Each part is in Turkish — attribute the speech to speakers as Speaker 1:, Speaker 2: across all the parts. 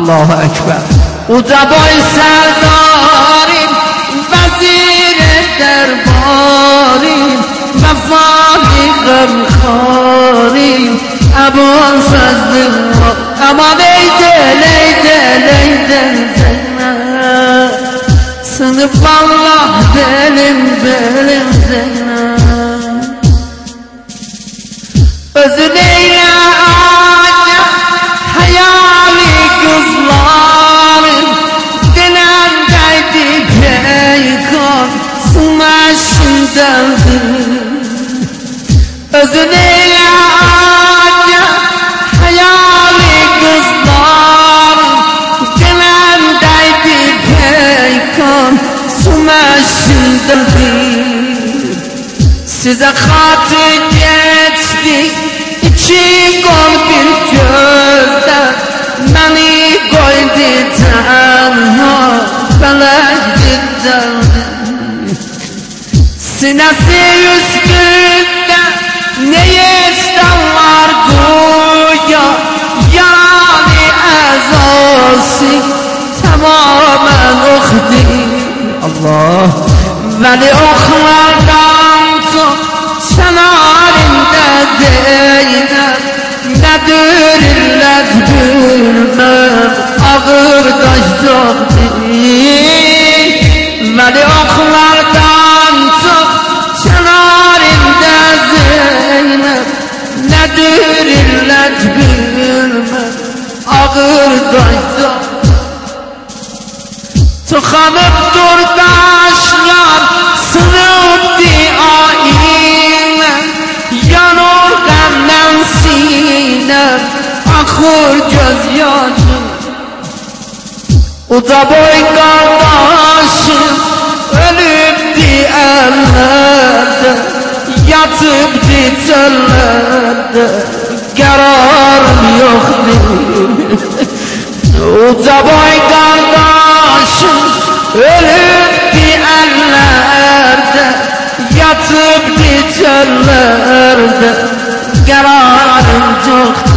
Speaker 1: Allahu Ekber. Uca boy serdarim, vezir derbarim, vefali gımkharim, Ebu Fazlullah. Aman eydel eydel eydel Zeynep, sınıf Allah benim benim Zeynep. Özün eyle ağaca hayali kızlarım, dilemdeydi peykan smaşındadır. Özün eyle ağaca hayali kızlarım, dilemdeydi peykan smaşındadır. Size hatır geçti İçi gol bir gözde, beni koydu tenha, felekti derdi. Sinesi üstünde ne isterler güya, yani ezası tamamen okdi. Allah veli oklardan çok şenarinde Zeynep, nedir illet bilmem ağır taştı. Veli oklardan çok şenarinde Zeynep, nedir illet bilmem ağır taştı. Tıkanıp dur taşlar sınıftı ayine, yanır gamdan sinem akır gözyaşım. Uca boy kardeşim ölüptü ellerde, yatıptı çöllerde, kararım yoktu. Uca boy kardeşim ölüptü ellerde, yatıptı çöllerde, kararım yoktu.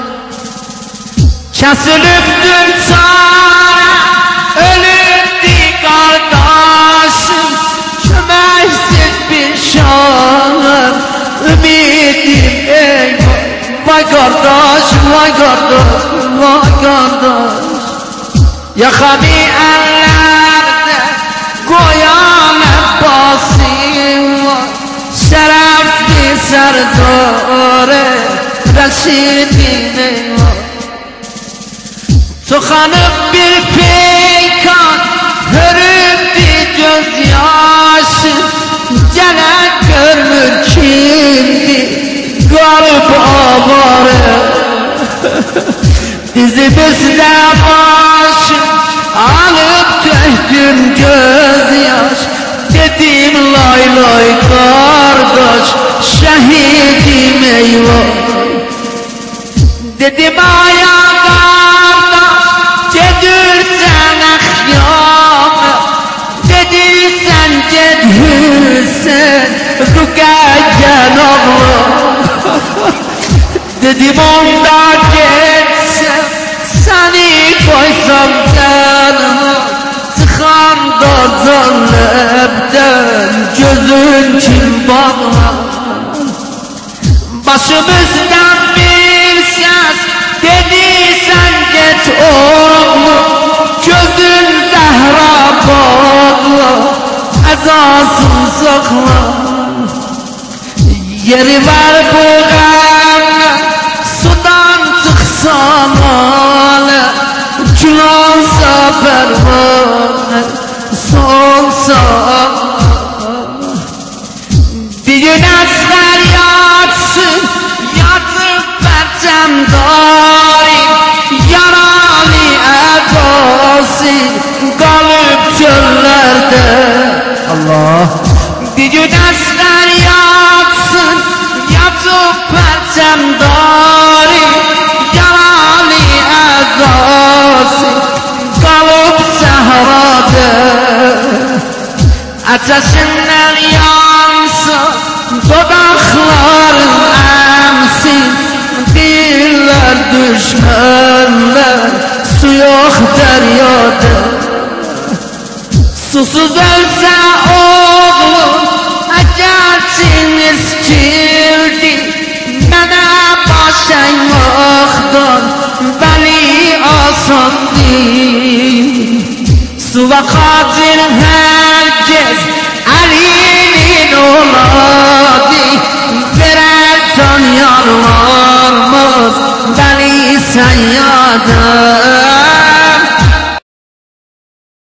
Speaker 1: Kesiliptir sana ölüptü kardeşim, kömeksiz bir şanım ümidim eyvah. Vay kardeş, vay kardeş, vay kardeş. Yakami ellerde koyan Abbas'im var, şerefli serdare Reşid'im eyvah. Tıkanıp bir peykan hörüptü gözyaşı, celek görmür kimdi garip avare. Dizimizde başım alıp döktüm gözyaş, dedim lay lay kardeş şehidim eyvah. Dedim ayağa kardeş cedürsen ahyama, dediysen cedhürsen rükayyen ağla. Dedim onda geçsem seni koysam canıma, tıkanda zannepten gözün kim bağlar. Başımızdan bir ses dediysen geç oğlum, gözün zehra bağla, ezasın sakla. Yeri var bu gamle, sudan çıksam ale, külonsa pervane, solsa bir gün asgar yatsın, yatıp perçem daim, yaralı edası kalıp çöllerde. Allah. Bir gün asgar yatsın, yatıp perçem daim, yaralı edası kalıp sehrada. Ateşinden yansa dudakların emsin, diller düşmanlar yok deryoda. Susuz ölse oğlum agerçiniz kirdi, bana başan yoktur beli asan değil. Suva kadir herkes Ali'nin oladı, birer can yarlarımız beni sen yada.